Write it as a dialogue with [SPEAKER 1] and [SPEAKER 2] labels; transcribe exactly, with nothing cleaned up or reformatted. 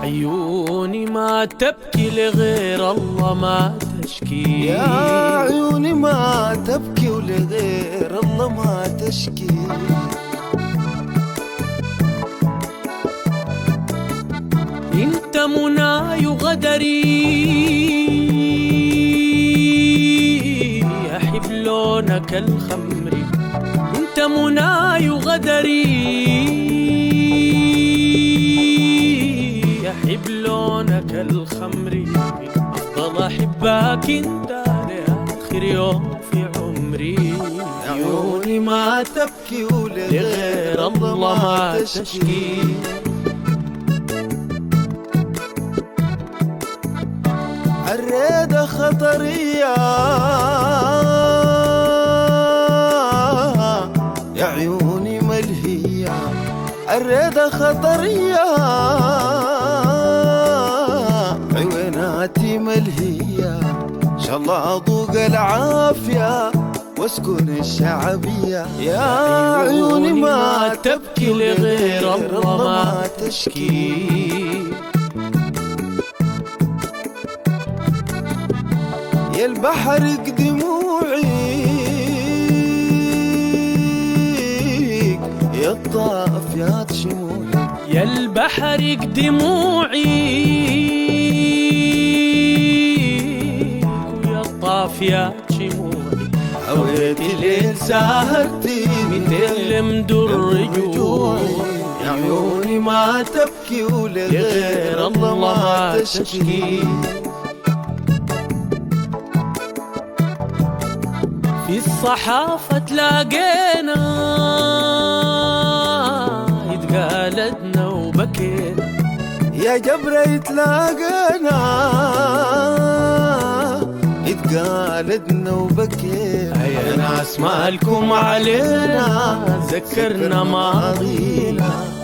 [SPEAKER 1] عيوني ما تبكي لغير الله ما تشكي،
[SPEAKER 2] يا عيوني ما تبكي ولغير الله ما تشكي.
[SPEAKER 1] انت مناي وغدري احب لونك الخمري، انت مناي وغدري احب لونك الخمري، افضل احبك انت لاخر يوم في عمري.
[SPEAKER 2] عيوني ما تبكي
[SPEAKER 1] لغير الله ما تشكي.
[SPEAKER 2] الريدة خطرية يا عيوني ملهية، الريدة خطرية عيوناتي ملهية، إن شاء الله أذوق العافية واسكن الشعبية. يا عيوني ما تبكي لغير الله ما تشكي. يا البحر دموعي يا الطافيات شموعي،
[SPEAKER 1] يا البحر دموعي ويا الطافيات شموعي،
[SPEAKER 2] هويت الليل سهرتي
[SPEAKER 1] مثل مدر رجوعي.
[SPEAKER 2] يا عيوني ما تبكي ولغير الله ما تشكي.
[SPEAKER 1] في الصحافة تلاقينا يتقالدنا وبكينا،
[SPEAKER 2] يا جبرة يتلاقينا يتقالدنا وبكينا،
[SPEAKER 1] يا ناس مالكم علينا ذكرنا ماضينا.